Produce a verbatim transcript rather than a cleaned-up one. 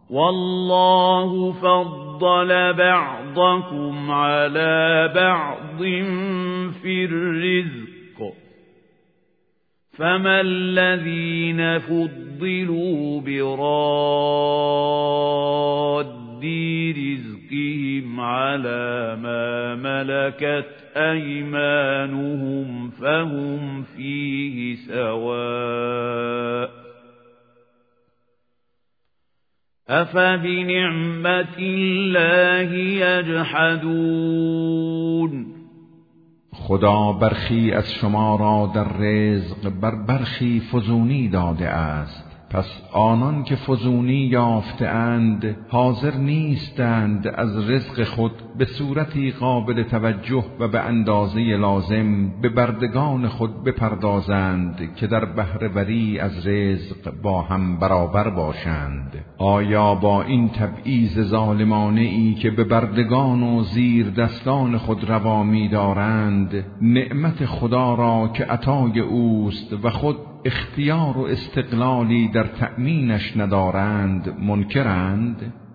والله فضل بعضكم على بعض في الرزق فما الذين فضلوا براد رزقهم على ما ملكت أيمانهم فهم فيه سواء أفبنعمة الله يجحدون. خدا برخی از شما را در رزق بر برخی فزونی داده است، پس آنان که فزونی یافتند حاضر نیستند از رزق خود به صورتی قابل توجه و به اندازه لازم به بردگان خود بپردازند که در بهره وری از رزق با هم برابر باشند. آیا با این تبعیض ظالمانه ای که به بردگان و زیر دستان خود روا می دارند نعمت خدا را که عطای اوست و خود اختیار و استقلالی در تأمینش ندارند منکرند؟